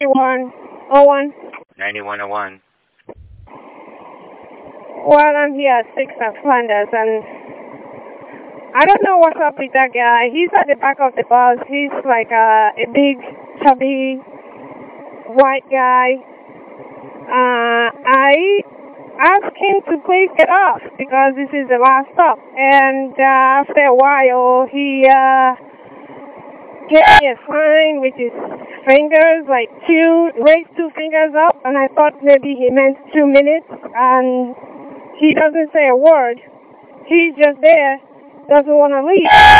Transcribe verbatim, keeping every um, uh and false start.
ninety-one oh one. ninety-one oh one. Well, I'm here at six at Flanders, and I don't know what's up with that guy. He's at the back of the bus. He's like uh, a big, chubby, white guy. Uh, I asked him to please get off because this is the last stop. And uh, after a while, he uh, gave me a sign with his fingers, like two, raised two fingers up, and I thought maybe he meant two minutes. And he doesn't say a word. He's just there, doesn't want to leave.